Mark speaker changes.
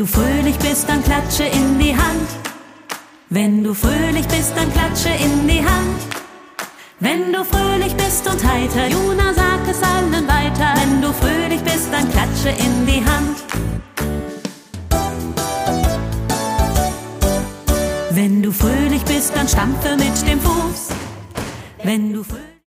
Speaker 1: du fröhlich bist, dann klatsche in die Hand. Wenn du fröhlich bist, dann klatsche in die Hand. Wenn du fröhlich bist und heiter, Juna, sag es allen weiter. Wenn du fröhlich bist, dann klatsche in die Hand. Wenn du fröhlich bist, dann stampfe mit dem Fuß. Wenn du fröhlich